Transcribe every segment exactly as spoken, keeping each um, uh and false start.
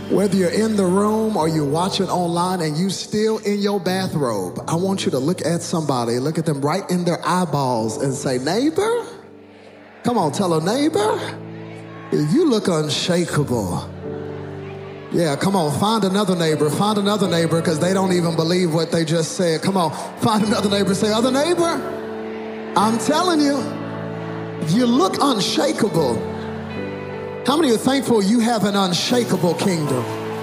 Whether you're in the room or you're watching online and you still in your bathrobe, I want you to look at somebody, look at them right in their eyeballs and say, neighbor, come on, tell a neighbor, you look unshakable. Yeah, come on, find another neighbor, find another neighbor because they don't even believe what they just said. Come on, find another neighbor, say, other neighbor, I'm telling you, you look unshakable. How many are thankful you have an unshakable kingdom?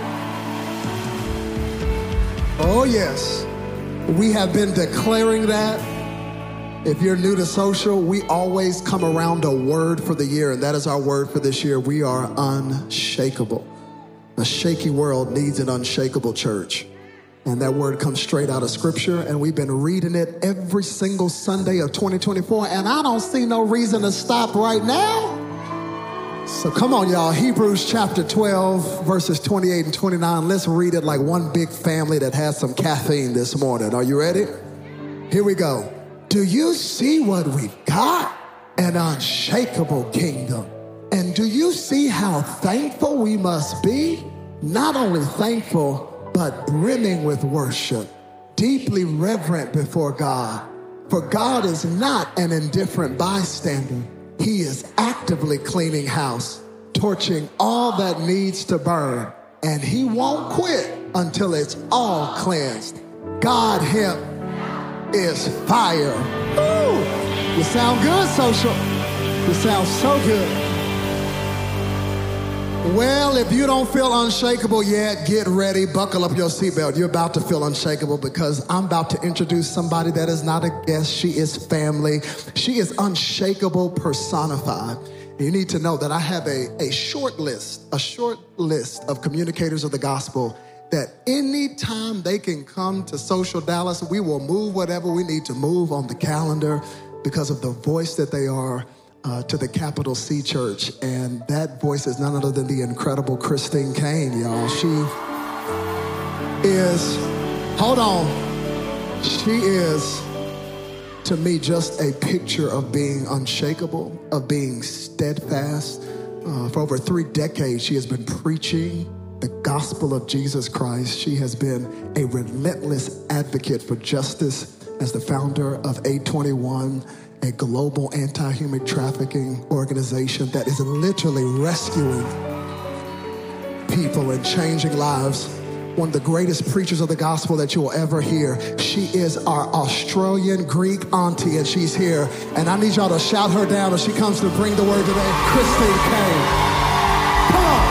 Oh, yes. We have been declaring that. If you're new to social, we always come around a word for the year, and that is our word for this year. We are unshakable. A shaky world needs an unshakable church. And that word comes straight out of Scripture, and we've been reading it every single Sunday of twenty twenty-four, and I don't see no reason to stop right now. So come on, y'all. Hebrews chapter twelve, verses twenty-eight and twenty-nine. Let's read it like one big family that has some caffeine this morning. Are you ready? Here we go. Do you see what we've got? An unshakable kingdom. And do you see how thankful we must be? Not only thankful, but brimming with worship, deeply reverent before God. For God is not an indifferent bystander. He is actively cleaning house, torching all that needs to burn, and he won't quit until it's all cleansed. God him is fire. Ooh, you sound good, social. You sound so good. Well, if you don't feel unshakable yet, get ready, buckle up your seatbelt. You're about to feel unshakable because I'm about to introduce somebody that is not a guest. She is family. She is unshakable personified. You need to know that I have a, a short list, a short list of communicators of the gospel that anytime they can come to Social Dallas, we will move whatever we need to move on the calendar because of the voice that they are Uh, to the Capital C Church, and that voice is none other than the incredible Christine Kane, y'all. She is, hold on, she is, to me, just a picture of being unshakable, of being steadfast. Uh, for over three decades, she has been preaching the gospel of Jesus Christ. She has been a relentless advocate for justice as the founder of A twenty-one, a global anti-human trafficking organization that is literally rescuing people and changing lives. One of the greatest preachers of the gospel that you will ever hear. She is our Australian Greek auntie, and she's here. And I need y'all to shout her down as she comes to bring the word today. Christine Kane. Come on.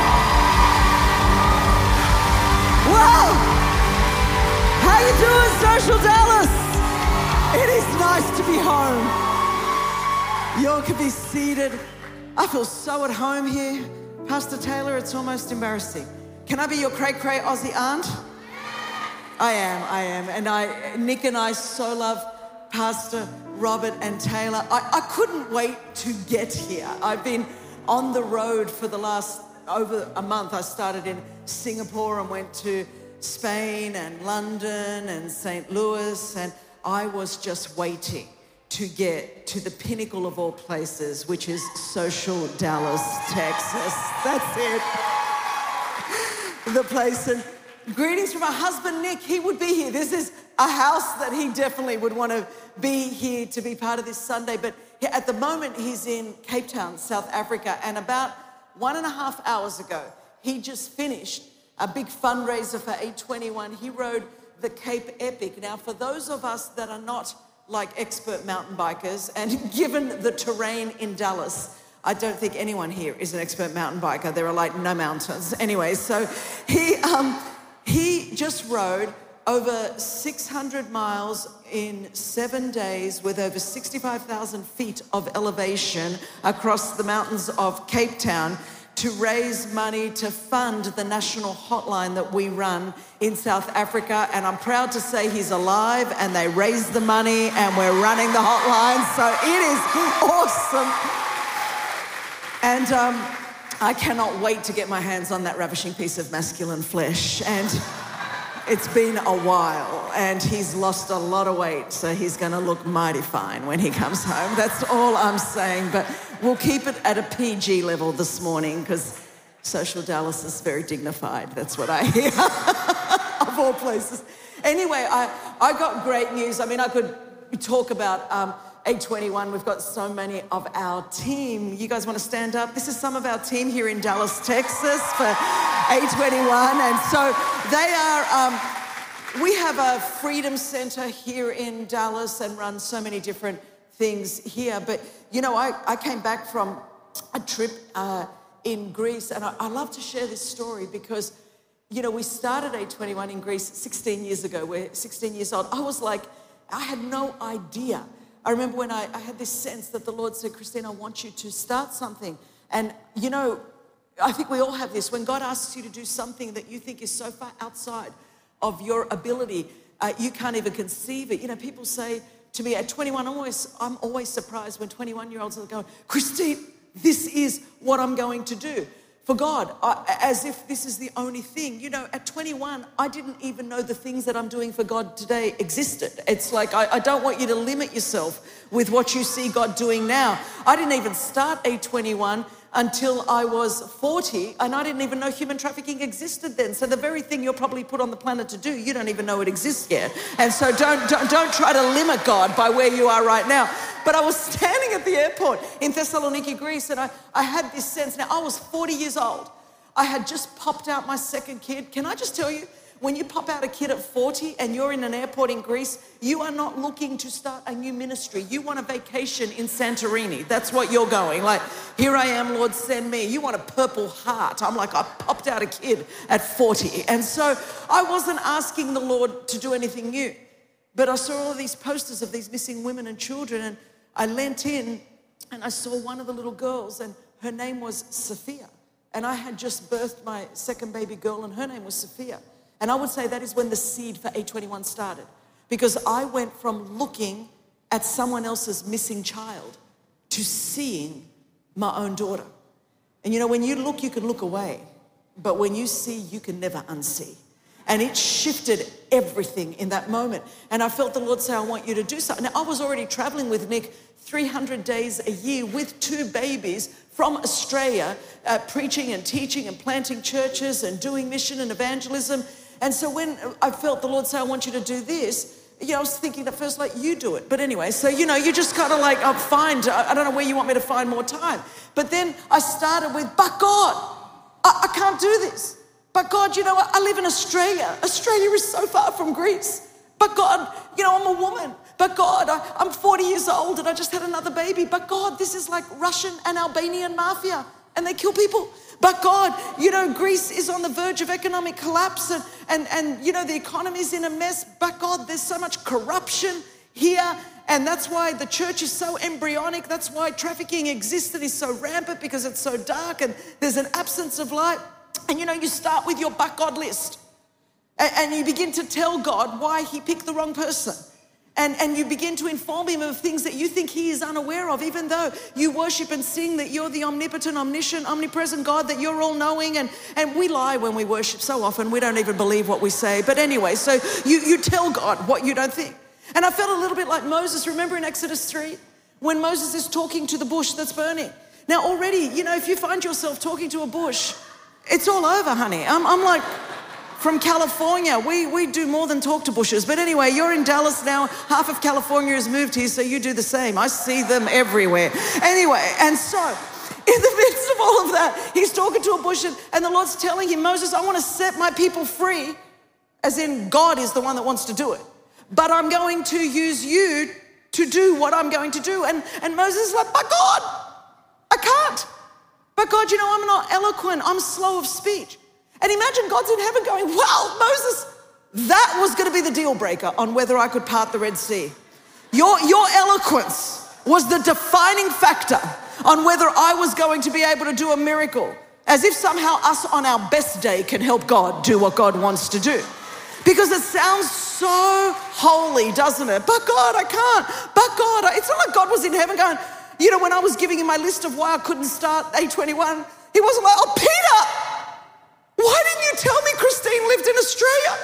Wow! How you doing, Social Dallas? It is nice to be home. You all can be seated. I feel so at home here. Pastor Taylor, it's almost embarrassing. Can I be your cray-cray Aussie aunt? I am, I am. And I, Nick and I so love Pastor Robert and Taylor. I, I couldn't wait to get here. I've been on the road for the last over a month. I started in Singapore and went to Spain and London and Saint Louis, and I was just waiting to get to the pinnacle of all places, which is Social Dallas, Texas. That's it. The place. And greetings from my husband, Nick. He would be here. This is a house that he definitely would want to be here to be part of this Sunday. But at the moment, he's in Cape Town, South Africa. And about one and a half hours ago, he just finished a big fundraiser for A twenty-one. He rode the Cape Epic. Now, for those of us that are not like expert mountain bikers, and given the terrain in Dallas, I don't think anyone here is an expert mountain biker. There are like no mountains. Anyway, so he um, he just rode over six hundred miles in seven days with over sixty-five thousand feet of elevation across the mountains of Cape Town to raise money to fund the national hotline that we run in South Africa. And I'm proud to say he's alive, and they raised the money and we're running the hotline. So it is awesome. And um, I cannot wait to get my hands on that ravishing piece of masculine flesh. And it's been a while, and he's lost a lot of weight, so he's going to look mighty fine when he comes home. That's all I'm saying. But we'll keep it at a P G level this morning because Social Dallas is very dignified. That's what I hear, of all places. Anyway, I, I got great news. I mean, I could talk about um, A twenty-one. We've got so many of our team. You guys want to stand up? This is some of our team here in Dallas, Texas for A twenty-one. And so they are, um, we have a Freedom Center here in Dallas and run so many different things here. But, you know, I, I came back from a trip uh, in Greece, and I, I love to share this story because, you know, we started A twenty-one in Greece sixteen years ago. We're sixteen years old. I was like, I had no idea. I remember when I, I had this sense that the Lord said, Christine, I want you to start something. And, you know, I think we all have this. When God asks you to do something that you think is so far outside of your ability, uh, you can't even conceive it. You know, people say to me at twenty-one, I'm always, I'm always surprised when twenty-one-year-olds are going, Christine, this is what I'm going to do for God, I, as if this is the only thing. You know, at twenty-one, I didn't even know the things that I'm doing for God today existed. It's like, I, I don't want you to limit yourself with what you see God doing now. I didn't even start A twenty-one until I was forty, and I didn't even know human trafficking existed then. So the very thing you're probably put on the planet to do, you don't even know it exists yet. And so don't, don't, don't try to limit God by where you are right now. But I was standing at the airport in Thessaloniki, Greece, and I, I had this sense. Now, I was forty years old. I had just popped out my second kid. Can I just tell you, when you pop out a kid at forty and you're in an airport in Greece, you are not looking to start a new ministry. You want a vacation in Santorini. That's what you're going. Like, here I am, Lord, send me. You want a Purple Heart. I'm like, I popped out a kid at forty. And so I wasn't asking the Lord to do anything new. But I saw all of these posters of these missing women and children, and I leant in and I saw one of the little girls, and her name was Sophia. And I had just birthed my second baby girl, and her name was Sophia. And I would say that is when the seed for A twenty-one started, because I went from looking at someone else's missing child to seeing my own daughter. And you know, when you look, you can look away, but when you see, you can never unsee. And it shifted everything in that moment. And I felt the Lord say, I want you to do something. Now, I was already traveling with Nick three hundred days a year with two babies from Australia, uh, preaching and teaching and planting churches and doing mission and evangelism. And so when I felt the Lord say, I want you to do this, you know, I was thinking at first, like, you do it. But anyway, so, you know, you just kind of like, I'll find, I don't know where you want me to find more time. But then I started with, but God, I, I can't do this. But God, you know, I live in Australia. Australia is so far from Greece. But God, you know, I'm a woman. But God, I, I'm forty years old and I just had another baby. But God, this is like Russian and Albanian mafia and they kill people. But God, you know, Greece is on the verge of economic collapse and, and, and you know, the economy's in a mess. But God, there's so much corruption here. And that's why the church is so embryonic. That's why trafficking exists and is so rampant, because it's so dark and there's an absence of light. And you know, you start with your but God list. And, and you begin to tell God why he picked the wrong person. And, and you begin to inform him of things that you think he is unaware of, even though you worship and sing that you're the omnipotent, omniscient, omnipresent God, that you're all-knowing. And, and we lie when we worship so often. We don't even believe what we say. But anyway, so you, you tell God what you don't think. And I felt a little bit like Moses. Remember in Exodus three, when Moses is talking to the bush that's burning. Now already, you know, if you find yourself talking to a bush, it's all over, honey. I'm, I'm like... From California, we, we do more than talk to bushes. But anyway, you're in Dallas now. Half of California has moved here, so you do the same. I see them everywhere. Anyway, and so in the midst of all of that, he's talking to a bush, and, and the Lord's telling him, Moses, I want to set my people free, as in God is the one that wants to do it. But I'm going to use you to do what I'm going to do. And, and Moses is like, but God, I can't. But God, you know, I'm not eloquent. I'm slow of speech. And imagine God's in heaven going, well, Moses, that was going to be the deal breaker on whether I could part the Red Sea. Your, your eloquence was the defining factor on whether I was going to be able to do a miracle. As if somehow us on our best day can help God do what God wants to do. Because it sounds so holy, doesn't it? But God, I can't. But God, I, it's not like God was in heaven going, you know, when I was giving him my list of why I couldn't start A twenty-one, he wasn't like, oh, Peter, why didn't you tell me Christine lived in Australia?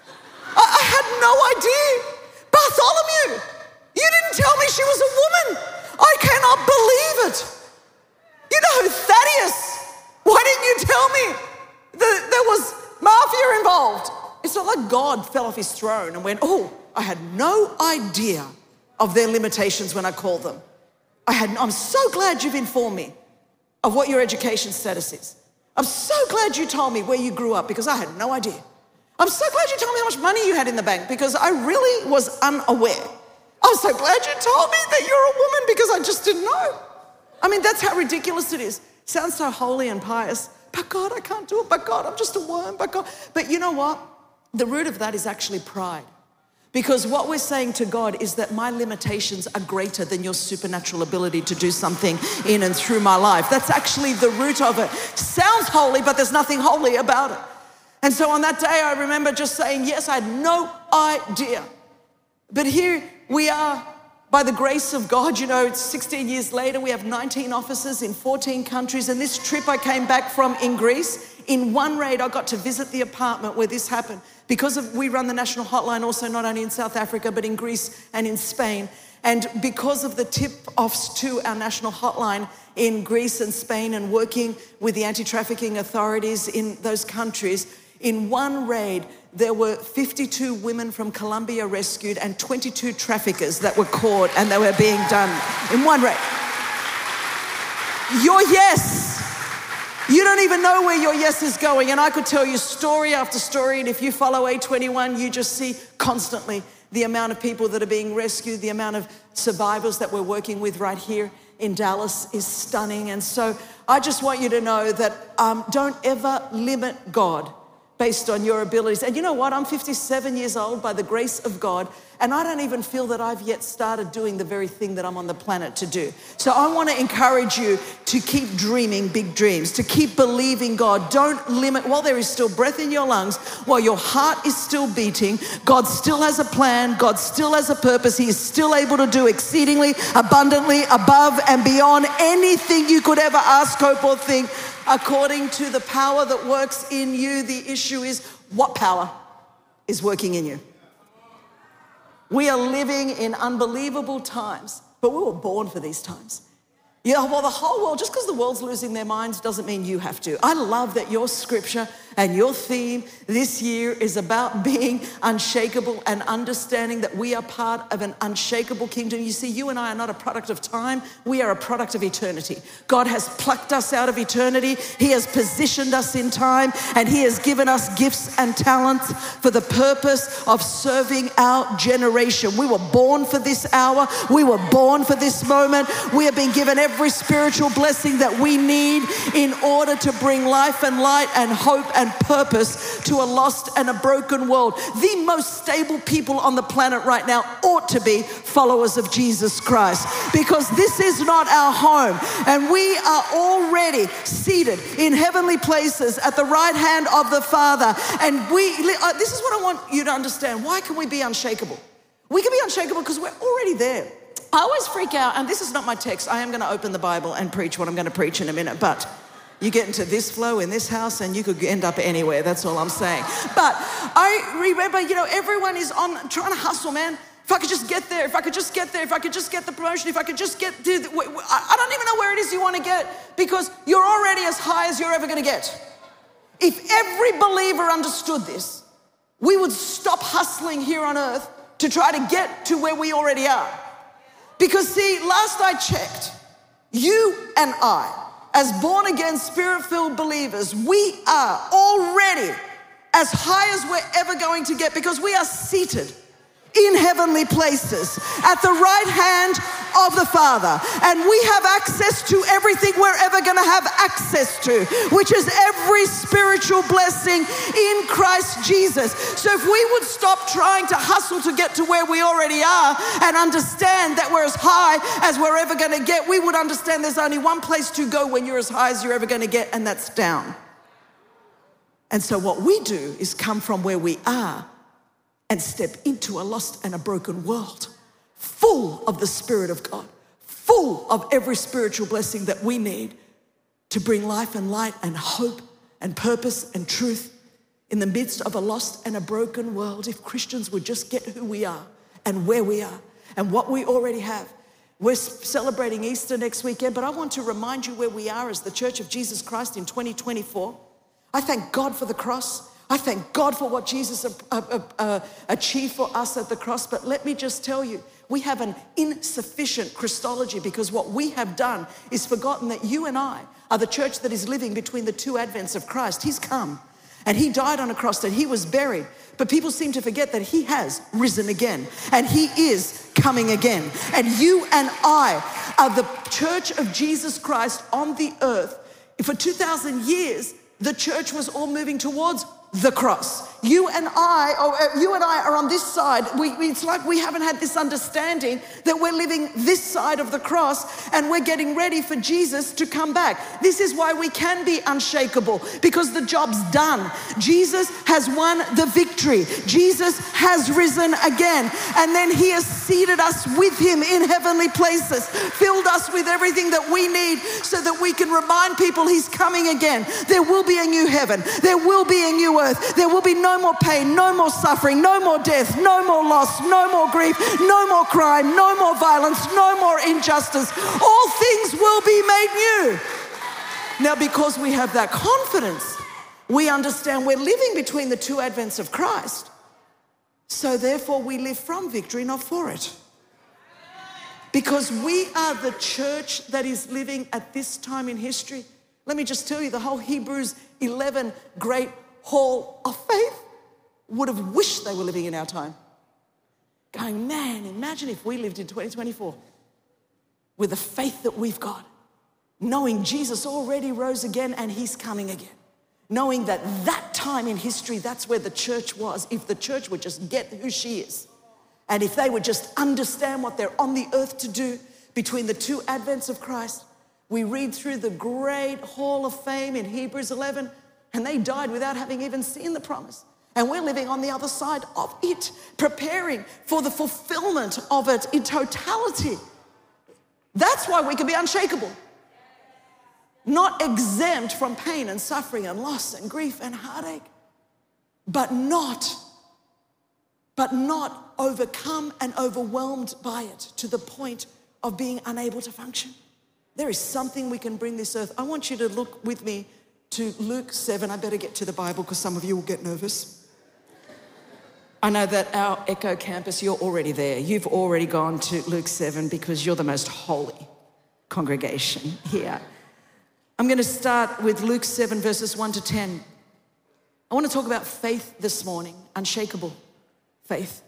I, I had no idea. Bartholomew, you didn't tell me she was a woman. I cannot believe it. You know, Thaddeus, why didn't you tell me that there was mafia involved. It's not like God fell off his throne and went, oh, I had no idea of their limitations when I called them. I had, I'm so glad you've informed me of what your education status is. I'm so glad you told me where you grew up because I had no idea. I'm so glad you told me how much money you had in the bank because I really was unaware. I'm so glad you told me that you're a woman because I just didn't know. I mean, that's how ridiculous it is. Sounds so holy and pious. But God, I can't do it. But God, I'm just a worm. But God. But you know what? The root of that is actually pride. Because what we're saying to God is that my limitations are greater than your supernatural ability to do something in and through my life. That's actually the root of it. Sounds holy, but there's nothing holy about it. And so on that day, I remember just saying, yes, I had no idea. But here we are, by the grace of God, you know, it's sixteen years later, we have nineteen offices in fourteen countries. And this trip I came back from in Greece, in one raid, I got to visit the apartment where this happened. Because of, we run the national hotline also not only in South Africa, but in Greece and in Spain. And because of the tip-offs to our national hotline in Greece and Spain and working with the anti-trafficking authorities in those countries, in one raid, there were fifty-two women from Colombia rescued and twenty-two traffickers that were caught and they were being done in one raid. Your yes. You don't even know where your yes is going. And I could tell you story after story. And if you follow A twenty-one, you just see constantly the amount of people that are being rescued, the amount of survivors that we're working with right here in Dallas is stunning. And so I just want you to know that um, don't ever limit God based on your abilities. And you know what? I'm fifty-seven years old by the grace of God, and I don't even feel that I've yet started doing the very thing that I'm on the planet to do. So I want to encourage you to keep dreaming big dreams, to keep believing God. Don't limit, while there is still breath in your lungs, while your heart is still beating, God still has a plan, God still has a purpose. He is still able to do exceedingly, abundantly, above and beyond anything you could ever ask, hope, or think, according to the power that works in you. The issue is, what power is working in you? We are living in unbelievable times, but we were born for these times. Yeah, well, the whole world, just because the world's losing their minds doesn't mean you have to. I love that your scripture and your theme this year is about being unshakable and understanding that we are part of an unshakable kingdom. You see, you and I are not a product of time. We are a product of eternity. God has plucked us out of eternity. He has positioned us in time, and he has given us gifts and talents for the purpose of serving our generation. We were born for this hour. We were born for this moment. We have been given every spiritual blessing that we need in order to bring life and light and hope and purpose to a lost and a broken world. The most stable people on the planet right now ought to be followers of Jesus Christ, because this is not our home, and we are already seated in heavenly places at the right hand of the Father. And we, uh, this is what I want you to understand. Why can we be unshakable? We can be unshakable because we're already there. I always freak out, and this is not my text. I am going to open the Bible and preach what I'm going to preach in a minute, but you get into this flow in this house and you could end up anywhere. That's all I'm saying. But I remember, you know, everyone is on trying to hustle, man. If I could just get there, if I could just get there, if I could just get the promotion, if I could just get to, the, I don't even know where it is you want to get, because you're already as high as you're ever going to get. If every believer understood this, we would stop hustling here on earth to try to get to where we already are. Because see, last I checked, you and I, as born-again, spirit-filled believers, we are already as high as we're ever going to get, because we are seated in heavenly places at the right hand of the Father. And we have access to everything we're ever going to have access to, which is every spiritual blessing in Christ Jesus. So if we would stop trying to hustle to get to where we already are and understand that we're as high as we're ever going to get, we would understand there's only one place to go when you're as high as you're ever going to get, and that's down. And so what we do is come from where we are and step into a lost and a broken world, full of the Spirit of God, full of every spiritual blessing that we need to bring life and light and hope and purpose and truth in the midst of a lost and a broken world. If Christians would just get who we are and where we are and what we already have, We're celebrating Easter next weekend, but I want to remind you where we are as the Church of Jesus Christ in twenty twenty-four. I thank God for the cross. I thank God for what Jesus uh, uh, uh, achieved for us at the cross. But let me just tell you, we have an insufficient Christology, because what we have done is forgotten that you and I are the church that is living between the two advents of Christ. He's come and he died on a cross and he was buried. But people seem to forget that he has risen again and he is coming again. And you and I are the Church of Jesus Christ on the earth. For two thousand years, the church was all moving towards the cross. You and I, or you and I are on this side. We, it's like we haven't had this understanding that we're living this side of the cross and we're getting ready for Jesus to come back. This is why we can be unshakable, because the job's done. Jesus has won the victory. Jesus has risen again. And then he has seated us with him in heavenly places, filled us with everything that we need so that we can remind people he's coming again. There will be a new heaven. There will be a new earth. There will be no more pain, no more suffering, no more death, no more loss, no more grief, no more crime, no more violence, no more injustice. All things will be made new. Now, because we have that confidence, we understand we're living between the two advents of Christ. So therefore we live from victory, not for it. Because we are the church that is living at this time in history. Let me just tell you, the whole Hebrews eleven great hall of faith would have wished they were living in our time. Going, man, imagine if we lived in twenty twenty-four with the faith that we've got, knowing Jesus already rose again and he's coming again. Knowing that that time in history, that's where the church was. If the church would just get who she is, and if they would just understand what they're on the earth to do between the two advents of Christ. We read through the great hall of fame in Hebrews eleven, and they died without having even seen the promise. And we're living on the other side of it, preparing for the fulfillment of it in totality. That's why we can be unshakable. Not exempt from pain and suffering and loss and grief and heartache, but not, but not overcome and overwhelmed by it to the point of being unable to function. There is something we can bring this earth. I want you to look with me to Luke seven. I better get to the Bible because some of you will get nervous. I know that our Echo Campus, you're already there. You've already gone to Luke seven because you're the most holy congregation here. I'm going to start with Luke seven, verses one to ten. I want to talk about faith this morning, unshakable faith.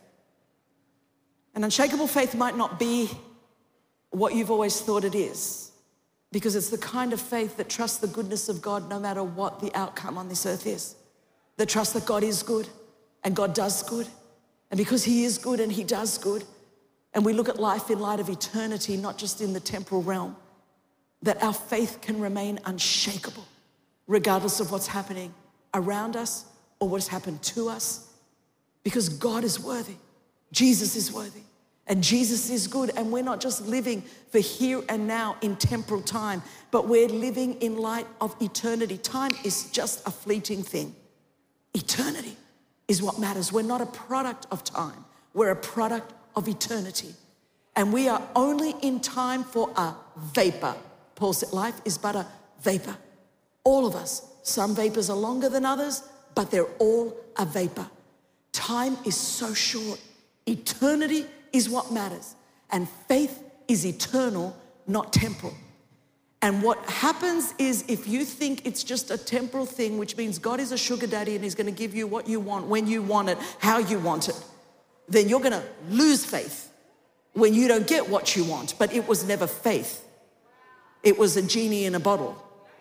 And unshakable faith might not be what you've always thought it is, because it's the kind of faith that trusts the goodness of God no matter what the outcome on this earth is. That trusts that God is good and God does good. And because he is good and he does good, and we look at life in light of eternity, not just in the temporal realm, that our faith can remain unshakable regardless of what's happening around us or what's happened to us, because God is worthy. Jesus is worthy. And Jesus is good, and we're not just living for here and now in temporal time, but we're living in light of eternity. Time is just a fleeting thing. Eternity is what matters. We're not a product of time. We're a product of eternity. And we are only in time for a vapor. Paul said life is but a vapor. All of us. Some vapors are longer than others, but they're all a vapor. Time is so short. Eternity is what matters. And faith is eternal, not temporal. And what happens is, if you think it's just a temporal thing, which means God is a sugar daddy and he's going to give you what you want, when you want it, how you want it, then you're going to lose faith when you don't get what you want. But it was never faith. It was a genie in a bottle.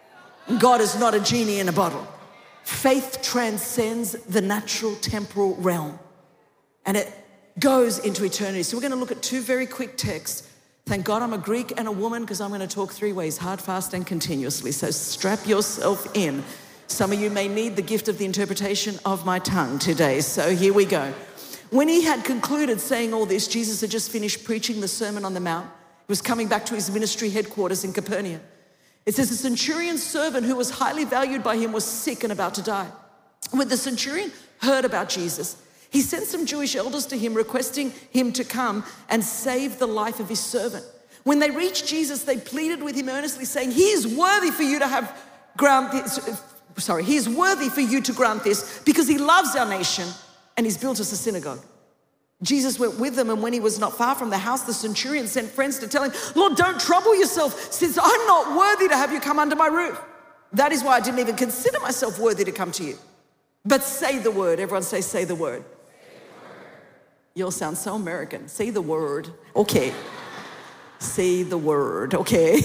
God is not a genie in a bottle. Faith transcends the natural temporal realm, and it goes into eternity. So we're going to look at two very quick texts. Thank God I'm a Greek and a woman, because I'm going to talk three ways: hard, fast, and continuously. So strap yourself in. Some of you may need the gift of the interpretation of my tongue today. So here we go. When he had concluded saying all this, Jesus had just finished preaching the Sermon on the Mount. He was coming back to his ministry headquarters in Capernaum. It says the centurion's servant, who was highly valued by him, was sick and about to die. When the centurion heard about Jesus, he sent some Jewish elders to him, requesting him to come and save the life of his servant. When they reached Jesus, they pleaded with him earnestly, saying, he is worthy for you to have grant this, sorry, he is worthy for you to grant this because he loves our nation and he's built us a synagogue. Jesus went with them, and when he was not far from the house, the centurion sent friends to tell him, Lord, don't trouble yourself, since I'm not worthy to have you come under my roof. That is why I didn't even consider myself worthy to come to you. But say the word. Everyone say, say the word. You'll sound so American. Say the word. Okay. Say the word. Okay.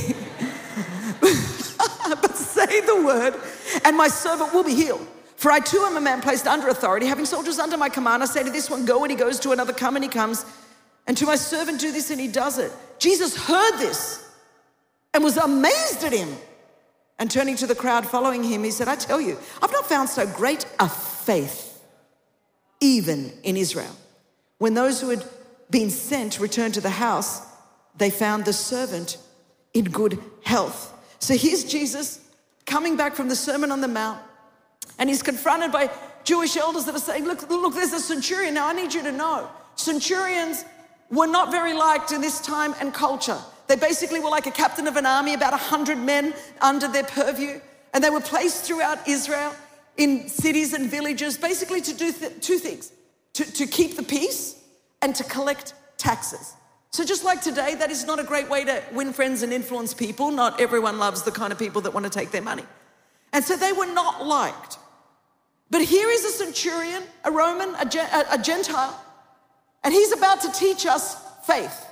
But say the word, and my servant will be healed. For I too am a man placed under authority, having soldiers under my command. I say to this one, go, and he goes, to another, come, and he comes. And to my servant, do this, and he does it. Jesus heard this and was amazed at him. And turning to the crowd following him, he said, I tell you, I've not found so great a faith, even in Israel. When those who had been sent returned to the house, they found the servant in good health. So here's Jesus coming back from the Sermon on the Mount, and he's confronted by Jewish elders that are saying, look, look, there's a centurion. Now I need you to know, centurions were not very liked in this time and culture. They basically were like a captain of an army, about a hundred men under their purview. And they were placed throughout Israel in cities and villages, basically to do th- two things, to, to keep the peace and to collect taxes. So just like today, that is not a great way to win friends and influence people. Not everyone loves the kind of people that want to take their money. And so they were not liked. But here is a centurion, a Roman, a, a Gentile, and he's about to teach us faith.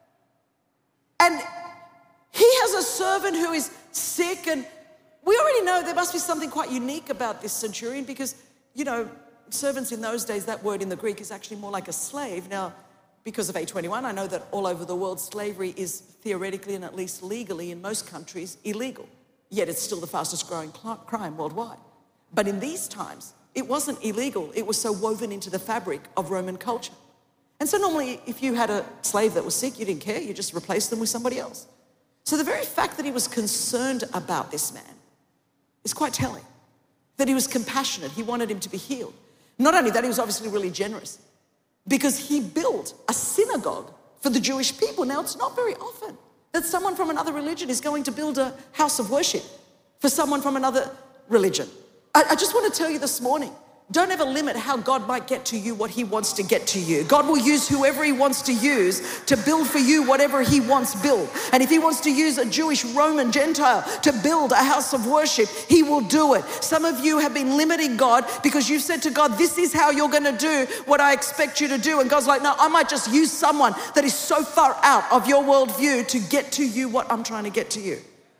And he has a servant who is sick, and we already know there must be something quite unique about this centurion because, you know, servants in those days, that word in the Greek is actually more like a slave. Now, because of A twenty-one, I know that all over the world, slavery is theoretically and at least legally in most countries illegal. Yet it's still the fastest growing crime worldwide. But in these times, it wasn't illegal. It was so woven into the fabric of Roman culture. And so normally, if you had a slave that was sick, you didn't care. You just replaced them with somebody else. So the very fact that he was concerned about this man is quite telling. That he was compassionate. He wanted him to be healed. Not only that, he was obviously really generous because he built a synagogue for the Jewish people. Now, it's not very often that someone from another religion is going to build a house of worship for someone from another religion. I, I just want to tell you this morning, don't ever limit how God might get to you what he wants to get to you. God will use whoever he wants to use to build for you whatever he wants built. And if he wants to use a Jewish Roman Gentile to build a house of worship, he will do it. Some of you have been limiting God because you've said to God, this is how you're going to do what I expect you to do. And God's like, no, I might just use someone that is so far out of your worldview to get to you what I'm trying to get to you.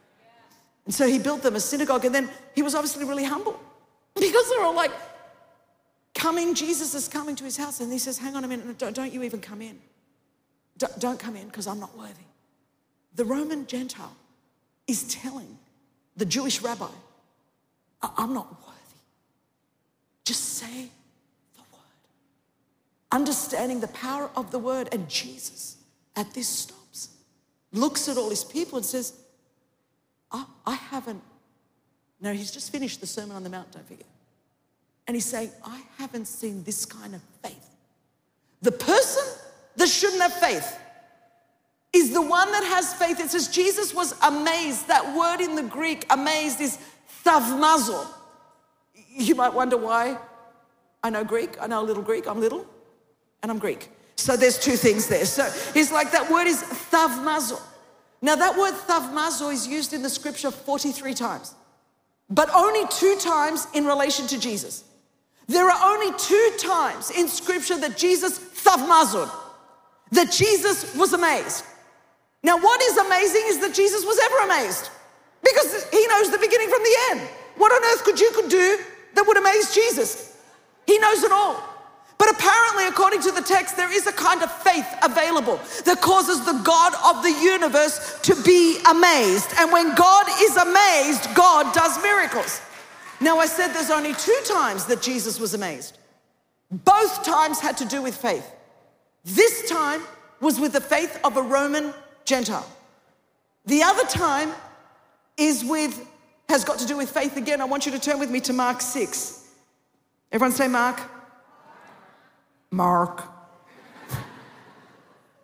And so he built them a synagogue, and then he was obviously really humble because they're all like, coming, Jesus is coming to his house, and he says, hang on a minute, don't, don't you even come in. Don't, don't come in because I'm not worthy. The Roman Gentile is telling the Jewish rabbi, I'm not worthy. Just say the word. Understanding the power of the word, and Jesus at this stops, looks at all his people and says, oh, I haven't, no, he's just finished the Sermon on the Mount, don't forget. And he's saying, I haven't seen this kind of faith. The person that shouldn't have faith is the one that has faith. It says Jesus was amazed. That word in the Greek, amazed, is thavmazo. You might wonder why. I know Greek. I know a little Greek. I'm little and I'm Greek. So there's two things there. So it's like that word is thavmazo. Now that word thavmazo is used in the scripture forty-three times, but only two times in relation to Jesus. There are only two times in scripture that Jesus thavmazod, that Jesus was amazed. Now what is amazing is that Jesus was ever amazed because he knows the beginning from the end. What on earth could you could do that would amaze Jesus? He knows it all. But apparently, according to the text, there is a kind of faith available that causes the God of the universe to be amazed. And when God is amazed, God does miracles. Now, I said there's only two times that Jesus was amazed. Both times had to do with faith. This time was with the faith of a Roman Gentile. The other time is with, has got to do with faith again. I want you to turn with me to Mark six. Everyone say Mark. Mark.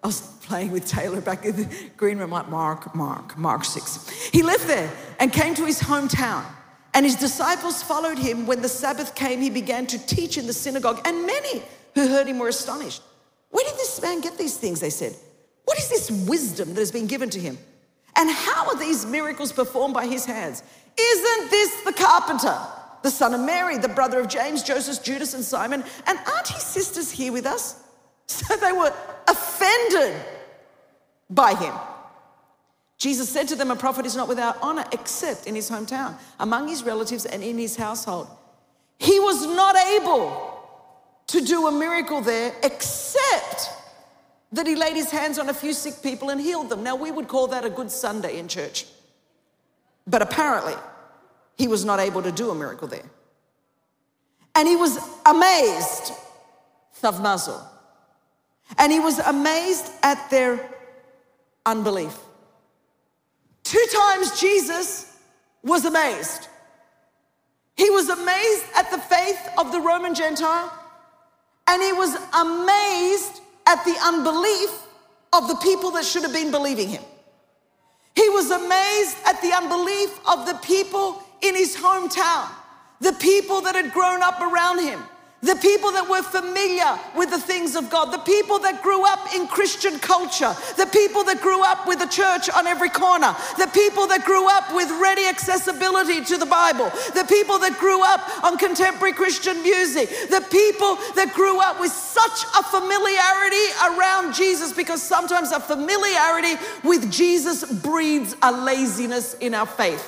I was playing with Taylor back in the green room, like Mark, Mark, Mark six. He left there and came to his hometown. And his disciples followed him. When the Sabbath came, he began to teach in the synagogue. And many who heard him were astonished. Where did this man get these things, they said? What is this wisdom that has been given to him? And how are these miracles performed by his hands? Isn't this the carpenter, the son of Mary, the brother of James, Joseph, Judas, and Simon? And aren't his sisters here with us? So they were offended by him. Jesus said to them, a prophet is not without honor except in his hometown, among his relatives and in his household. He was not able to do a miracle there except that he laid his hands on a few sick people and healed them. Now, we would call that a good Sunday in church. But apparently, he was not able to do a miracle there. And he was amazed, thavmazo. And he was amazed at their unbelief. Two times Jesus was amazed. He was amazed at the faith of the Roman Gentile, and he was amazed at the unbelief of the people that should have been believing him. He was amazed at the unbelief of the people in his hometown, the people that had grown up around him, the people that were familiar with the things of God, the people that grew up in Christian culture, the people that grew up with the church on every corner, the people that grew up with ready accessibility to the Bible, the people that grew up on contemporary Christian music, the people that grew up with such a familiarity around Jesus, because sometimes a familiarity with Jesus breeds a laziness in our faith.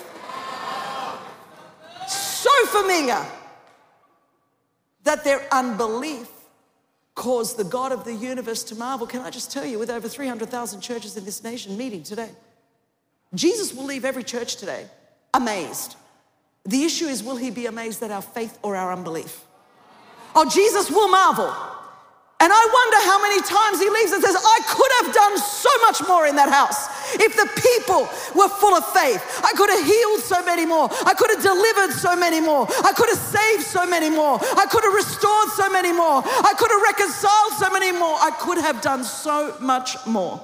So familiar that their unbelief caused the God of the universe to marvel. Can I just tell you, with over three hundred thousand churches in this nation meeting today, Jesus will leave every church today amazed. The issue is, will he be amazed at our faith or our unbelief? Oh, Jesus will marvel. And I wonder how many times he leaves and says, I could have done so much more in that house. If the people were full of faith, I could have healed so many more. I could have delivered so many more. I could have saved so many more. I could have restored so many more. I could have reconciled so many more. I could have done so much more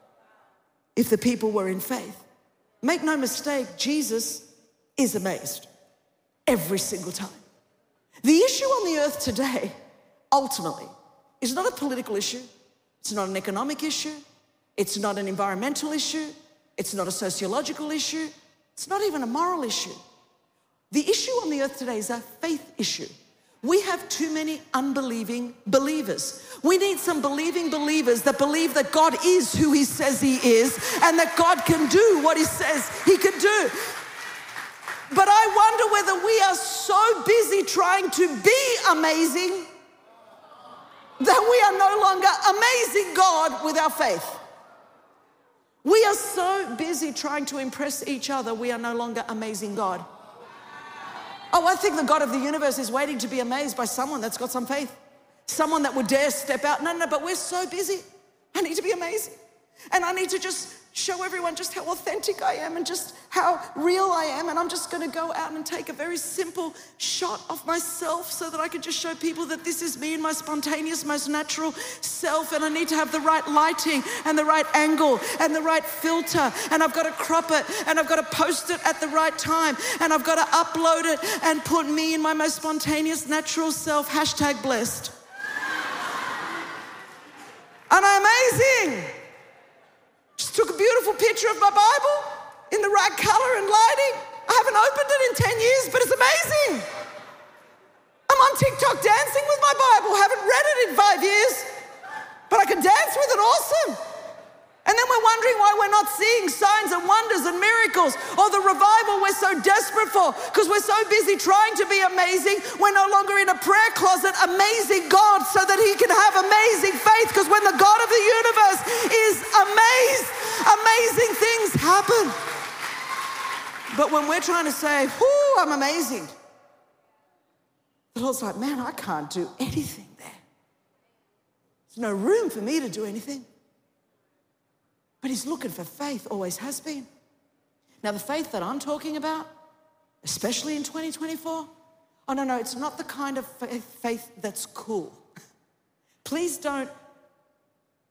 if the people were in faith. Make no mistake, Jesus is amazed every single time. The issue on the earth today, ultimately, it's not a political issue. It's not an economic issue. It's not an environmental issue. It's not a sociological issue. It's not even a moral issue. The issue on the earth today is a faith issue. We have too many unbelieving believers. We need some believing believers that believe that God is who he says he is and that God can do what he says he can do. But I wonder whether we are so busy trying to be amazing that we are no longer amazing God with our faith. We are so busy trying to impress each other, we are no longer amazing God. Oh, I think the God of the universe is waiting to be amazed by someone that's got some faith. Someone that would dare step out. No, no, but we're so busy. I need to be amazing. And I need to just show everyone just how authentic I am and just how real I am. And I'm just going to go out and take a very simple shot of myself so that I can just show people that this is me in my spontaneous, most natural self. And I need to have the right lighting and the right angle and the right filter. And I've got to crop it and I've got to post it at the right time. And I've got to upload it and put me in my most spontaneous, natural self. Hashtag blessed. And I'm amazing. Just took a beautiful picture of my Bible in the right color and lighting. I haven't opened it in ten years, but it's amazing. I'm on TikTok dancing with my Bible. Haven't read it in five years, but I can dance with it. Awesome. And then we're wondering why we're not seeing signs and wonders and miracles or the revival we're so desperate for, because we're so busy trying to be amazing. We're no longer in a prayer closet amazing God so that he can have amazing faith, because when the God of the universe is amazed, amazing things happen. But when we're trying to say, whoo, I'm amazing, the Lord's like, man, I can't do anything there. There's no room for me to do anything. But he's looking for faith, always has been. Now, the faith that I'm talking about, especially in twenty twenty-four, oh, no, no, it's not the kind of faith, faith that's cool. Please don't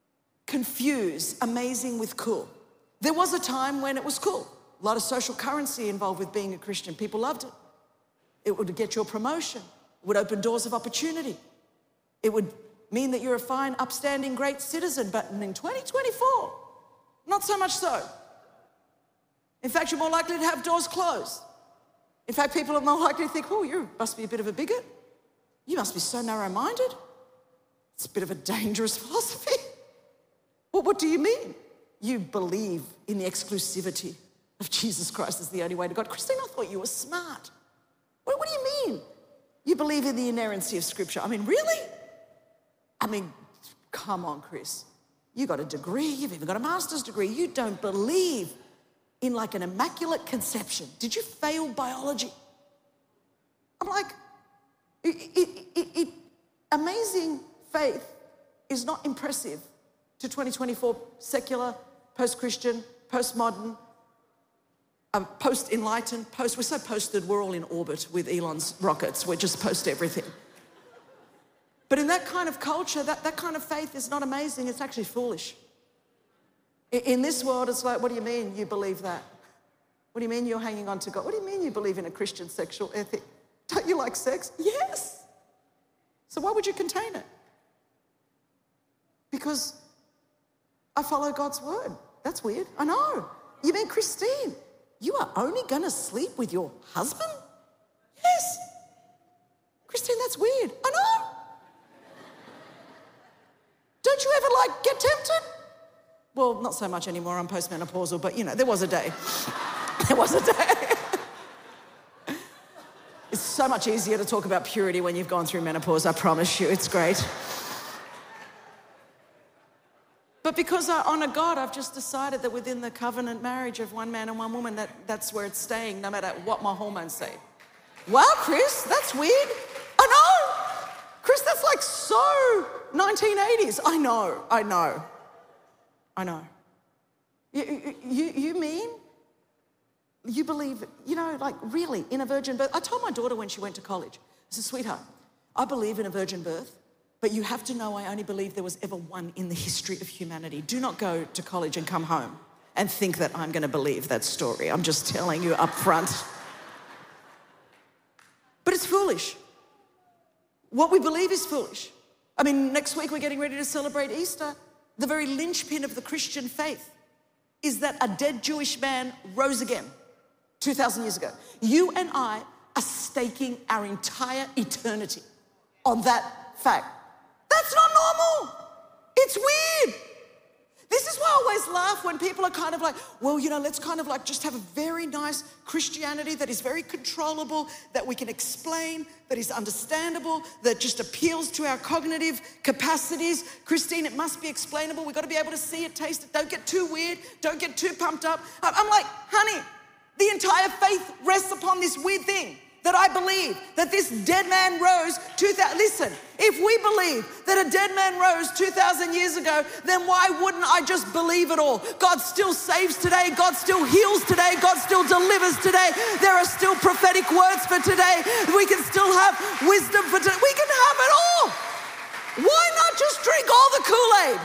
confuse amazing with cool. There was a time when it was cool. A lot of social currency involved with being a Christian. People loved it. It would get you a promotion. It would open doors of opportunity. It would mean that you're a fine, upstanding, great citizen. But in twenty twenty-four, not so much so. In fact, you're more likely to have doors closed. In fact, people are more likely to think, oh, you must be a bit of a bigot. You must be so narrow-minded. It's a bit of a dangerous philosophy. Well, what do you mean? You believe in the exclusivity of Jesus Christ as the only way to God. Christine, I thought you were smart. What, what do you mean? You believe in the inerrancy of Scripture. I mean, really? I mean, come on, Chris. You got a degree. You've even got a master's degree. You don't believe in like an immaculate conception. Did you fail biology? I'm like, it, it, it, it, amazing faith is not impressive to twenty twenty-four secular, post-Christian, postmodern, um, post-enlightened, post, we're so posted, we're all in orbit with Elon's rockets. We're just post everything. But in that kind of culture, that, that kind of faith is not amazing, it's actually foolish. In, in this world, it's like, what do you mean you believe that? What do you mean you're hanging on to God? What do you mean you believe in a Christian sexual ethic? Don't you like sex? Yes. So why would you contain it? Because I follow God's word. That's weird. I know. You mean, Christine, you are only going to sleep with your husband? Yes. Christine, that's weird. I know. Don't you ever, like, get tempted? Well, not so much anymore. I'm postmenopausal, but, you know, there was a day. There was a day. It's so much easier to talk about purity when you've gone through menopause, I promise you. It's great. But because I honour God, I've just decided that within the covenant marriage of one man and one woman, that, that's where it's staying, no matter what my hormones say. Wow, Chris, that's weird. I know. Chris, that's like so nineteen eighties. I know, I know, I know. You, you, you mean? You believe, you know, like really, in a virgin birth? I told my daughter when she went to college, I said, sweetheart, I believe in a virgin birth. But you have to know I only believe there was ever one in the history of humanity. Do not go to college and come home and think that I'm going to believe that story. I'm just telling you up front. But it's foolish. What we believe is foolish. I mean, next week we're getting ready to celebrate Easter. The very linchpin of the Christian faith is that a dead Jewish man rose again two thousand years ago. You and I are staking our entire eternity on that fact. That's not normal. It's weird. This is why I always laugh when people are kind of like, well, you know, let's kind of like just have a very nice Christianity that is very controllable, that we can explain, that is understandable, that just appeals to our cognitive capacities. Christine, it must be explainable. We've got to be able to see it, taste it. Don't get too weird. Don't get too pumped up. I'm like, honey, the entire faith rests upon this weird thing. That I believe that this dead man rose two thousand, listen, if we believe that a dead man rose two thousand years ago, then why wouldn't I just believe it all? God still saves today. God still heals today. God still delivers today. There are still prophetic words for today. We can still have wisdom for today. We can have it all. Why not just drink all the Kool-Aid?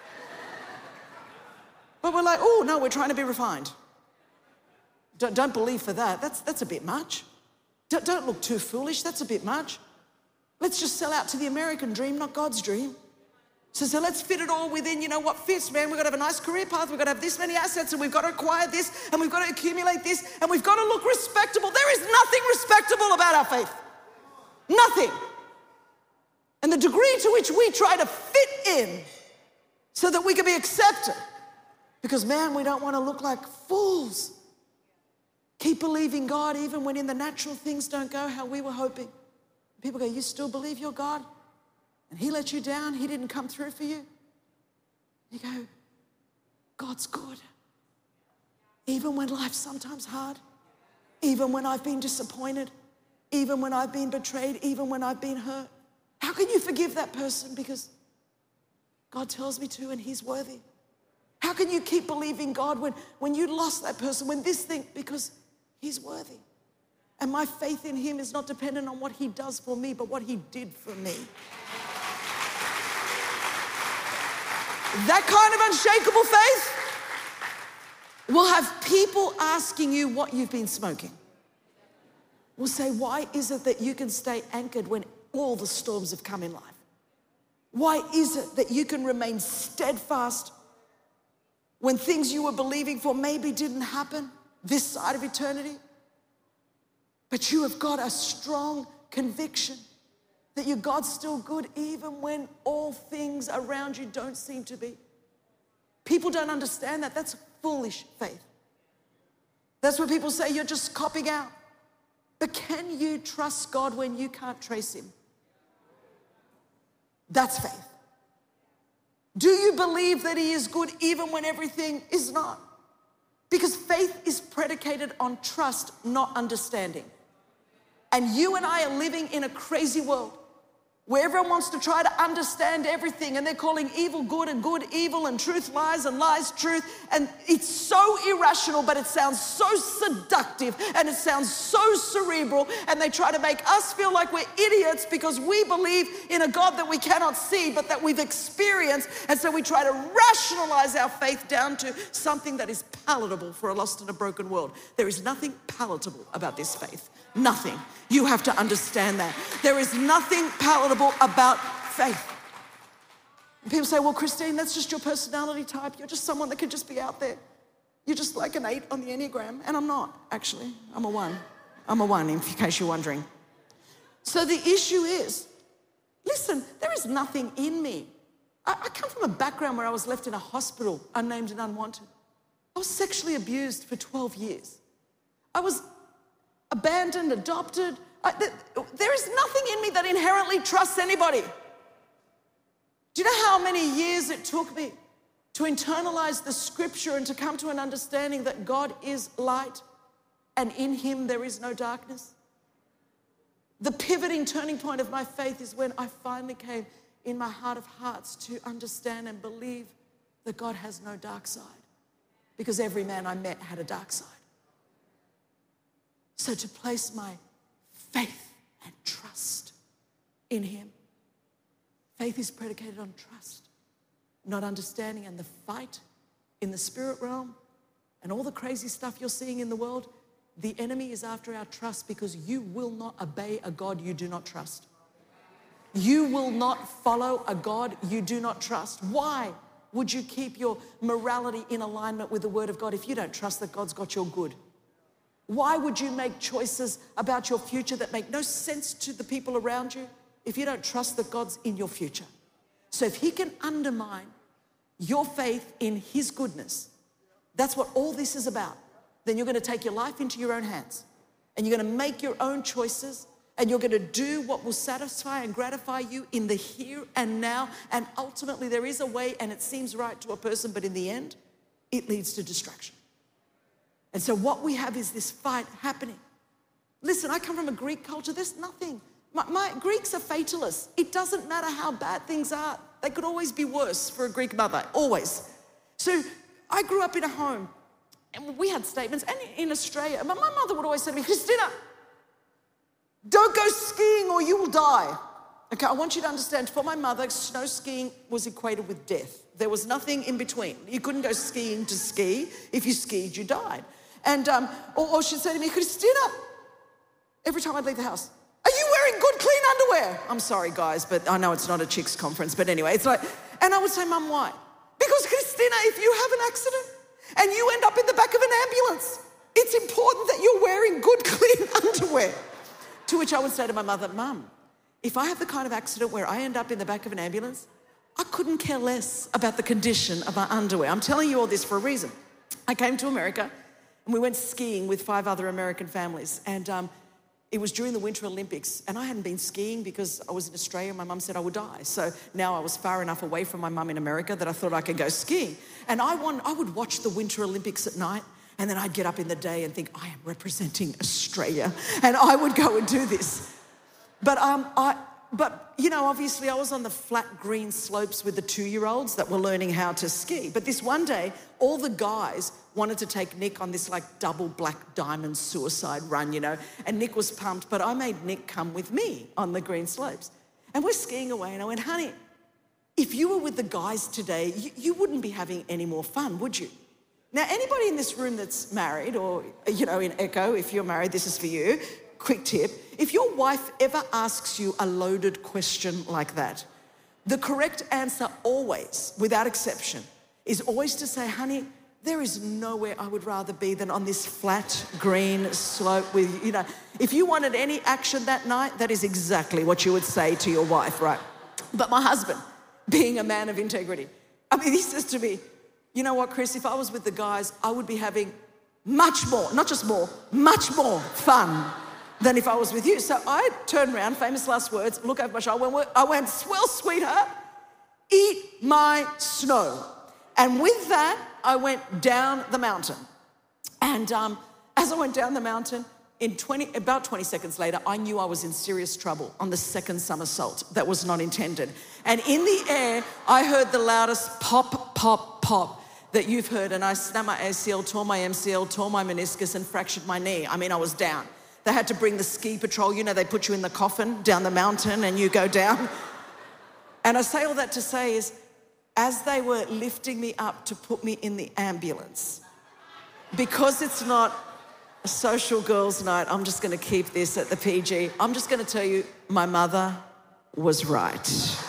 But we're like, oh, no, we're trying to be refined. Don't, don't believe for that. That's, that's a bit much. Don't, don't look too foolish. That's a bit much. Let's just sell out to the American dream, not God's dream. So, so let's fit it all within, you know, what fits, man. We've got to have a nice career path. We've got to have this many assets, and we've got to acquire this, and we've got to accumulate this, and we've got to look respectable. There is nothing respectable about our faith. Nothing. And the degree to which we try to fit in so that we can be accepted, because, man, we don't want to look like fools. Keep believing God even when in the natural things don't go how we were hoping. People go, you still believe your God? And he let you down? He didn't come through for you? You go, God's good. Even when life's sometimes hard, even when I've been disappointed, even when I've been betrayed, even when I've been hurt. How can you forgive that person? Because God tells me to and he's worthy. How can you keep believing God when, when you lost that person, when this thing, because he's worthy. And my faith in him is not dependent on what he does for me, but what he did for me. That kind of unshakable faith will have people asking you what you've been smoking. Will say, why is it that you can stay anchored when all the storms have come in life? Why is it that you can remain steadfast when things you were believing for maybe didn't happen this side of eternity? But you have got a strong conviction that your God's still good even when all things around you don't seem to be. People don't understand that. That's foolish faith. That's what people say, you're just copping out. But can you trust God when you can't trace him? That's faith. Do you believe that he is good even when everything is not? Because faith is predicated on trust, not understanding. And you and I are living in a crazy world where everyone wants to try to understand everything, and they're calling evil good and good evil and truth lies and lies truth. And it's so irrational, but it sounds so seductive and it sounds so cerebral. And they try to make us feel like we're idiots because we believe in a God that we cannot see, but that we've experienced. And so we try to rationalize our faith down to something that is palatable for a lost and a broken world. There is nothing palatable about this faith. Nothing. You have to understand that. There is nothing palatable about faith. And people say, well, Christine, that's just your personality type. You're just someone that can just be out there. You're just like an eight on the Enneagram. And I'm not, actually. I'm a one. I'm a one, in case you're wondering. So the issue is, listen, there is nothing in me. I, I come from a background where I was left in a hospital, unnamed and unwanted. I was sexually abused for twelve years. I was abandoned, adopted. I, th- there is nothing in me that inherently trusts anybody. Do you know how many years it took me to internalize the scripture and to come to an understanding that God is light and in him there is no darkness? The pivoting turning point of my faith is when I finally came in my heart of hearts to understand and believe that God has no dark side, because every man I met had a dark side. So to place my faith and trust in him. Faith is predicated on trust, not understanding. And the fight in the spirit realm and all the crazy stuff you're seeing in the world, the enemy is after our trust, because you will not obey a God you do not trust. You will not follow a God you do not trust. Why would you keep your morality in alignment with the word of God if you don't trust that God's got your good? Why would you make choices about your future that make no sense to the people around you if you don't trust that God's in your future? So if he can undermine your faith in his goodness, that's what all this is about. Then you're going to take your life into your own hands, and you're going to make your own choices, and you're going to do what will satisfy and gratify you in the here and now. And ultimately there is a way, and it seems right to a person, but in the end, it leads to destruction. And so what we have is this fight happening. Listen, I come from a Greek culture. There's nothing. My, my Greeks are fatalists. It doesn't matter how bad things are. They could always be worse for a Greek mother, always. So I grew up in a home, and we had statements. And in Australia, my, my mother would always say to me, Christina, don't go skiing or you will die. Okay, I want you to understand, for my mother, snow skiing was equated with death. There was nothing in between. You couldn't go skiing to ski. If you skied, you died. And, um, or, or she'd say to me, Christina, every time I'd leave the house, are you wearing good, clean underwear? I'm sorry, guys, but I know it's not a chicks conference, but anyway, it's like, and I would say, Mum, why? Because, Christina, if you have an accident and you end up in the back of an ambulance, it's important that you're wearing good, clean underwear. To which I would say to my mother, Mum, if I have the kind of accident where I end up in the back of an ambulance, I couldn't care less about the condition of my underwear. I'm telling you all this for a reason. I came to America and we went skiing with five other American families. And um, it was during the Winter Olympics. And I hadn't been skiing because I was in Australia and my mum said I would die. So now I was far enough away from my mum in America that I thought I could go skiing. And I, won, I would watch the Winter Olympics at night. And then I'd get up in the day and think, I am representing Australia. And I would go and do this. But, um, I, but you know, obviously I was on the flat green slopes with the two-year-olds that were learning how to ski. But this one day, all the guys wanted to take Nick on this like double black diamond suicide run, you know. And Nick was pumped, but I made Nick come with me on the green slopes. And we're skiing away and I went, honey, if you were with the guys today, you, you wouldn't be having any more fun, would you? Now, anybody in this room that's married, or, you know, in Echo, if you're married, this is for you. Quick tip. If your wife ever asks you a loaded question like that, the correct answer always, without exception, is always to say, honey, there is nowhere I would rather be than on this flat, green slope with, you know, if you wanted any action that night, that is exactly what you would say to your wife, right? But my husband, being a man of integrity, I mean, he says to me, you know what, Chris, if I was with the guys, I would be having much more, not just more, much more fun than if I was with you. So I turned around, famous last words, look over my shoulder, I went, well, sweetheart, eat my snow. And with that, I went down the mountain. And um, as I went down the mountain, in twenty, about twenty seconds later, I knew I was in serious trouble on the second somersault that was not intended. And in the air, I heard the loudest pop, pop, pop that you've heard. And I snapped my A C L, tore my M C L, tore my meniscus, and fractured my knee. I mean, I was down. They had to bring the ski patrol. You know, they put you in the coffin down the mountain and you go down. And I say all that to say is, as they were lifting me up to put me in the ambulance, because it's not a social girls' night, I'm just going to keep this at the P G. I'm just going to tell you, my mother was right.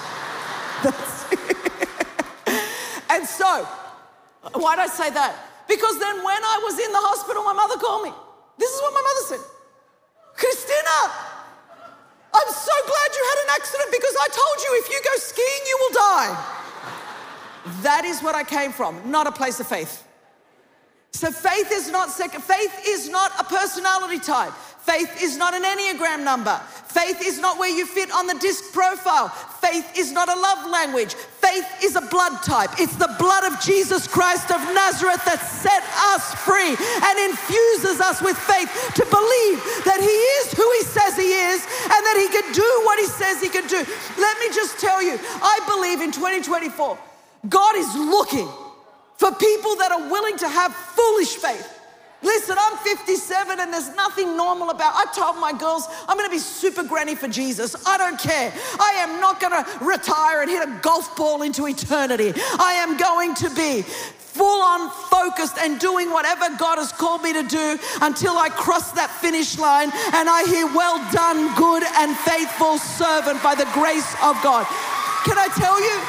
That's it. And so, why did I say that? Because then when I was in the hospital, my mother called me. This is what my mother said. Christina, I'm so glad you had an accident because I told you if you go skiing, you will die. That is what I came from, not a place of faith. So faith is not second. Faith is not a personality type. Faith is not an Enneagram number. Faith is not where you fit on the disc profile. Faith is not a love language. Faith is a blood type. It's the blood of Jesus Christ of Nazareth that set us free and infuses us with faith to believe that he is who he says he is and that he can do what he says he can do. Let me just tell you, I believe in twenty twenty-four, God is looking for people that are willing to have foolish faith. Listen, I'm fifty-seven and there's nothing normal about, I told my girls, I'm gonna be super granny for Jesus. I don't care. I am not gonna retire and hit a golf ball into eternity. I am going to be full on focused and doing whatever God has called me to do until I cross that finish line and I hear, well done, good and faithful servant by the grace of God. Can I tell you,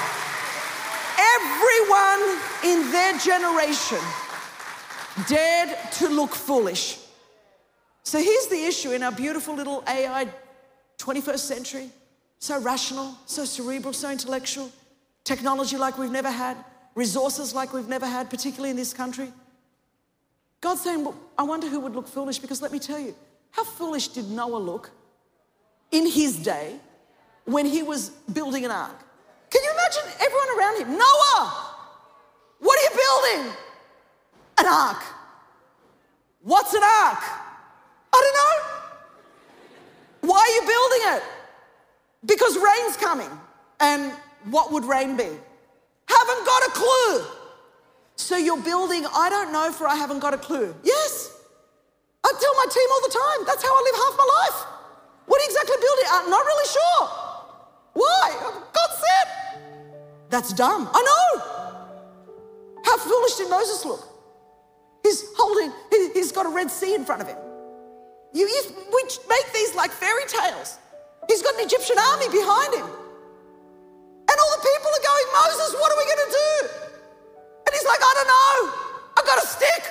everyone in their generation dared to look foolish. So here's the issue in our beautiful little A I twenty-first century. So rational, so cerebral, so intellectual. Technology like we've never had. Resources like we've never had, particularly in this country. God's saying, well, I wonder who would look foolish, because let me tell you, how foolish did Noah look in his day when he was building an ark? Can you imagine everyone around him? Noah, what are you building? An ark. What's an ark? I don't know. Why are you building it? Because rain's coming. And what would rain be? Haven't got a clue. So you're building, I don't know, for I haven't got a clue. Yes. I tell my team all the time, that's how I live half my life. What are you exactly building? I'm not really sure. Why? God said. That's dumb. I know. How foolish did Moses look? He's holding, he, he's got a Red Sea in front of him. You, you, we make these like fairy tales. He's got an Egyptian army behind him. And all the people are going, Moses, what are we going to do? And he's like, I don't know. I've got a stick.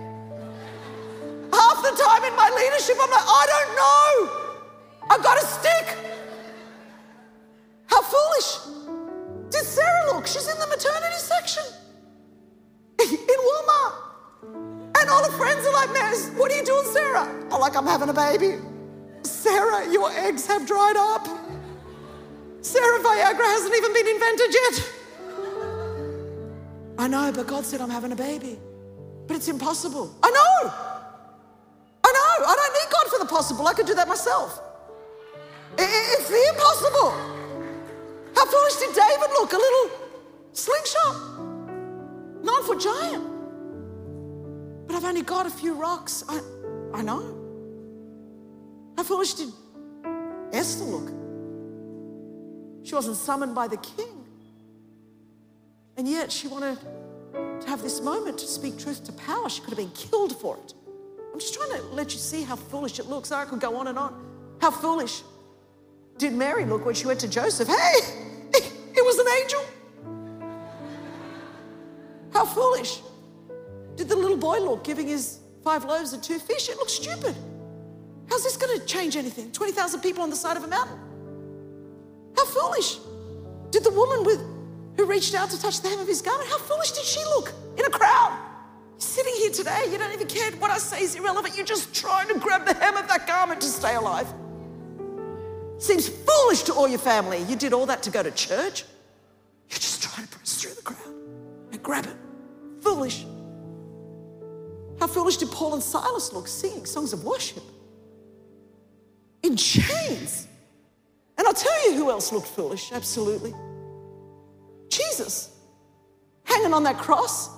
Half the time in my leadership, I'm like, I don't know. I've got a stick. How foolish did Sarah look? She's in the maternity section in Walmart. And all her friends are like, man, what are you doing, Sarah? I'm like, I'm having a baby. Sarah, your eggs have dried up. Sarah, Viagra hasn't even been invented yet. I know, but God said I'm having a baby. But it's impossible. I know. I know. I don't need God for the possible. I could do that myself. It's the impossible. How foolish did David look? A little slingshot. Nine-foot giant. But I've only got a few rocks. I, I know. How foolish did Esther look? She wasn't summoned by the king. And yet she wanted to have this moment to speak truth to power. She could have been killed for it. I'm just trying to let you see how foolish it looks. I could go on and on. How foolish did Mary look when she went to Joseph? Hey, it was an angel. How foolish did the little boy look giving his five loaves and two fish? It looks stupid. How's this going to change anything? twenty thousand people on the side of a mountain. How foolish did the woman with who reached out to touch the hem of his garment, how foolish did she look in a crowd? You're sitting here today, you don't even care. What I say is irrelevant. You're just trying to grab the hem of that garment to stay alive. Seems foolish to all your family. You did all that to go to church. You're just trying to press through the crowd and grab it. Foolish. How foolish did Paul and Silas look singing songs of worship? In chains. And I'll tell you who else looked foolish, absolutely. Jesus, hanging on that cross,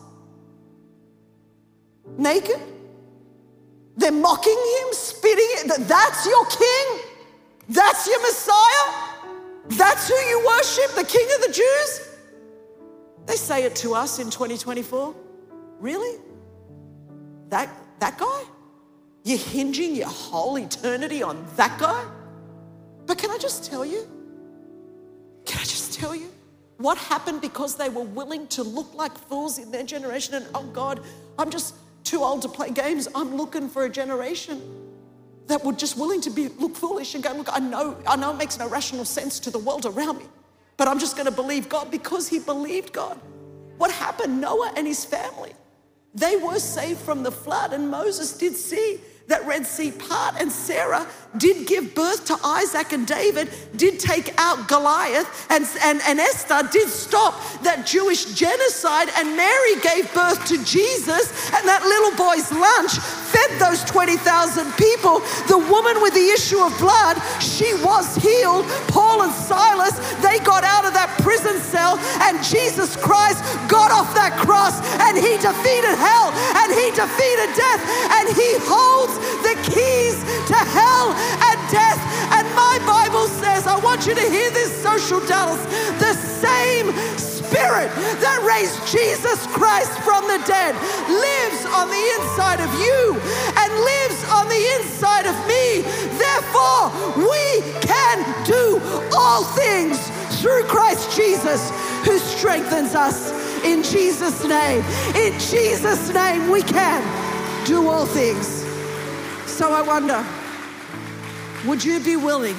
naked. They're mocking him, spitting it. That's your king? That's your Messiah? That's who you worship, the King of the Jews? They say it to us in twenty twenty-four. Really? That, that guy? You're hinging your whole eternity on that guy? But can I just tell you? Can I just tell you? What happened because they were willing to look like fools in their generation? And oh God, I'm just too old to play games. I'm looking for a generation that were just willing to be look foolish and go, look, I know, I know it makes no rational sense to the world around me, but I'm just going to believe God because he believed God. What happened? Noah and his family, they were saved from the flood, and Moses did see that Red Sea part, and Sarah did give birth to Isaac, and David did take out Goliath, and, and, and Esther did stop that Jewish genocide, and Mary gave birth to Jesus, and that little boy's lunch fed those twenty thousand people. The woman with the issue of blood, she was healed. Paul and Silas, they got out of that prison cell, and Jesus Christ got off that cross, and he defeated hell, and he defeated death, and he holds the keys to hell and death. And my Bible says, I want you to hear this, Social Dallas, the same Spirit that raised Jesus Christ from the dead lives on the inside of you and lives on the inside of me. Therefore, we can do all things through Christ Jesus, who strengthens us. In Jesus' name, in Jesus' name, we can do all things. So I wonder, would you be willing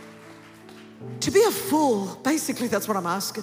to be a fool? Basically, that's what I'm asking.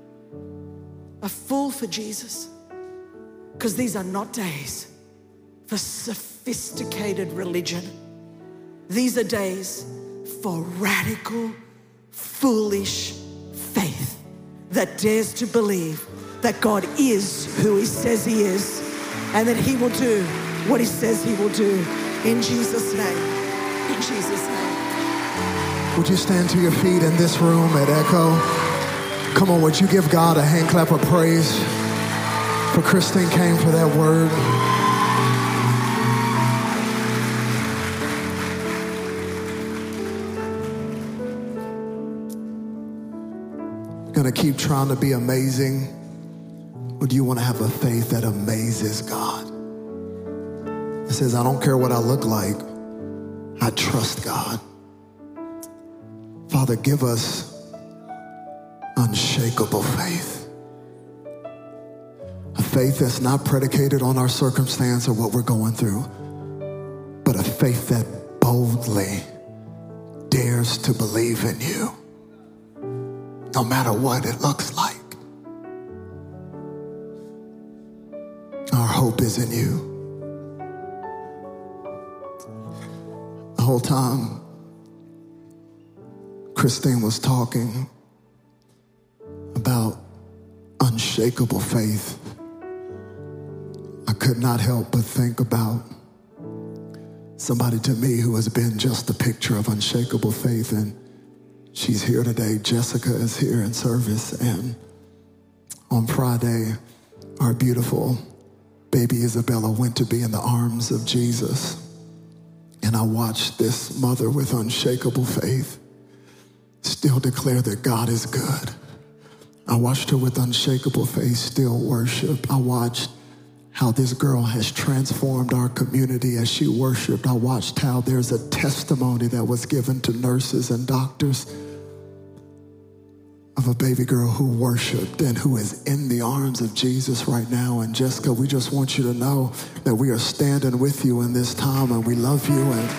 A fool for Jesus. Because these are not days for sophisticated religion. These are days for radical, foolish faith that dares to believe that God is who he says he is, and that he will do what he says he will do. In Jesus' name, in Jesus' name. Would you stand to your feet in this room at Echo? Come on, would you give God a hand clap of praise for Christine Caine for that word? You're gonna keep trying to be amazing, or do you want to have a faith that amazes God? It says, I don't care what I look like, I trust God. Father, give us unshakable faith. A faith that's not predicated on our circumstance or what we're going through, but a faith that boldly dares to believe in you, no matter what it looks like. Our hope is in you. The whole time Christine was talking about unshakable faith, I could not help but think about somebody to me who has been just a picture of unshakable faith, and she's here today. Jessica is here in service, and on Friday, our beautiful baby Isabella went to be in the arms of Jesus. And I watched this mother with unshakable faith still declare that God is good. I watched her with unshakable faith still worship. I watched how this girl has transformed our community as she worshiped. I watched how there's a testimony that was given to nurses and doctors of a baby girl who worshiped and who is in the arms of Jesus right now. And Jessica, we just want you to know that we are standing with you in this time, and we love you, and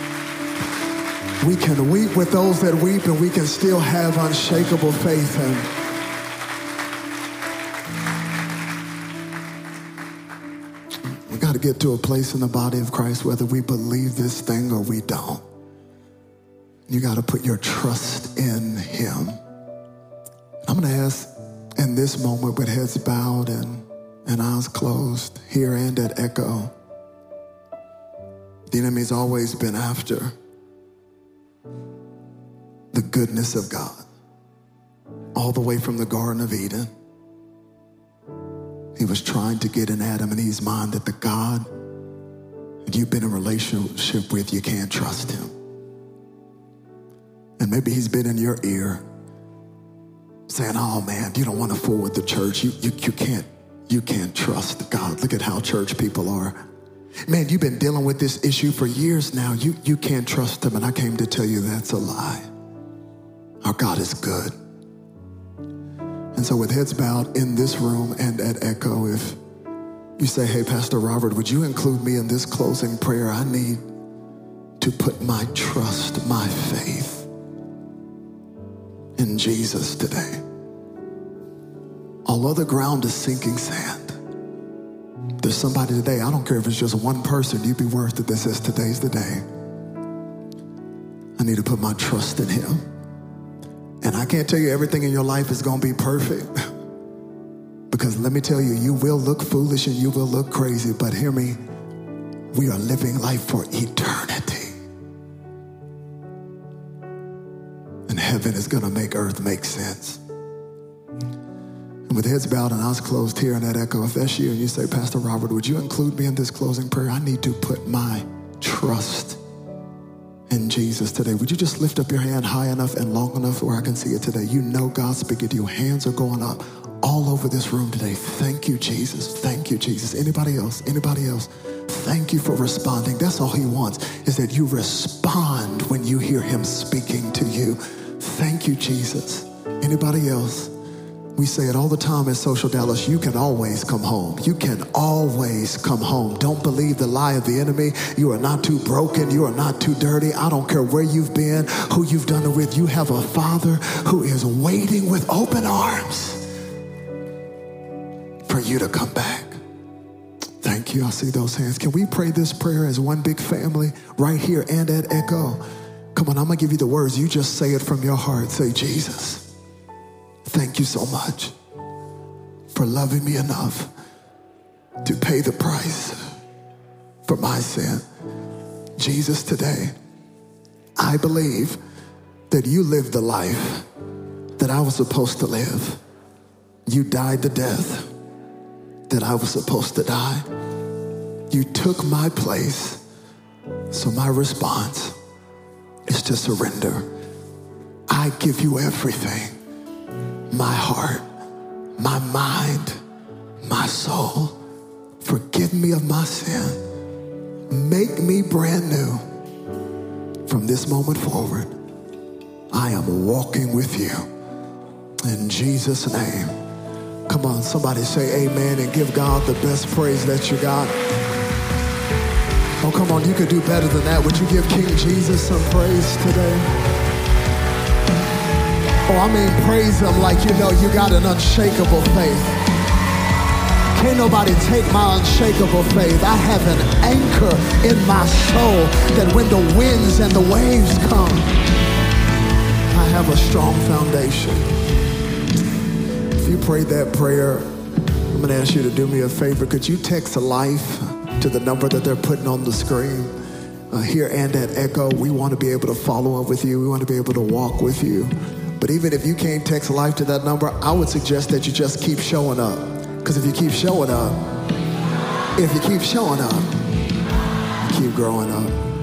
we can weep with those that weep, and we can still have unshakable faith. And we got to get to a place in the body of Christ, whether we believe this thing or we don't. You got to put your trust in him. I'm going to ask in this moment, with heads bowed and, and eyes closed, here and at Echo, the enemy's always been after the goodness of God, all the way from the Garden of Eden. He was trying to get in Adam and Eve's mind that the God that you've been in a relationship with, you can't trust him. And maybe he's been in your ear saying, oh man, you don't want to fool with the church. You, you, you, can't, you can't trust God. Look at how church people are. Man, you've been dealing with this issue for years now. You, you can't trust him. And I came to tell you that's a lie. Our God is good. And so with heads bowed in this room and at Echo, if you say, hey, Pastor Robert, would you include me in this closing prayer? I need to put my trust, my faith in Jesus today. All other ground is sinking sand. There's somebody today, I don't care if it's just one person, you'd be worth it that says today's the day. I need to put my trust in him. And I can't tell you everything in your life is going to be perfect. Because let me tell you, you will look foolish and you will look crazy, but hear me, we are living life for eternity. And heaven is going to make earth make sense. And with heads bowed and eyes closed here in that Echo, if that's you and you say, Pastor Robert, would you include me in this closing prayer? I need to put my trust in Jesus today. Would you just lift up your hand high enough and long enough where I can see it today? You know God's speaking to you. Hands are going up all over this room today. Thank you, Jesus. Thank you, Jesus. Anybody else? Anybody else? Thank you for responding. That's all he wants, is that you respond when you hear him speaking to you. Thank you, Jesus. Anybody else? We say it all the time at Social Dallas, you can always come home. You can always come home. Don't believe the lie of the enemy. You are not too broken. You are not too dirty. I don't care where you've been, who you've done it with. You have a Father who is waiting with open arms for you to come back. Thank you. I see those hands. Can we pray this prayer as one big family right here and at Echo? Come on, I'm going to give you the words. You just say it from your heart. Say, Jesus, thank you so much for loving me enough to pay the price for my sin. Jesus, today, I believe that you lived the life that I was supposed to live. You died the death that I was supposed to die. You took my place. So my response is to surrender. I give you everything. My heart, my mind, my soul. Forgive me of my sin. Make me brand new. From this moment forward, I am walking with you. In Jesus' name. Come on, somebody say amen and give God the best praise that you got. Oh, come on, you could do better than that. Would you give King Jesus some praise today? Oh, I mean, praise him like you know you got an unshakable faith. Can't nobody take my unshakable faith. I have an anchor in my soul that when the winds and the waves come, I have a strong foundation. If you prayed that prayer, I'm going to ask you to do me a favor. Could you text life to the number that they're putting on the screen? Uh, here and at Echo, we want to be able to follow up with you. We want to be able to walk with you. But even if you can't text life to that number, I would suggest that you just keep showing up. Because if you keep showing up, if you keep showing up, you keep growing up.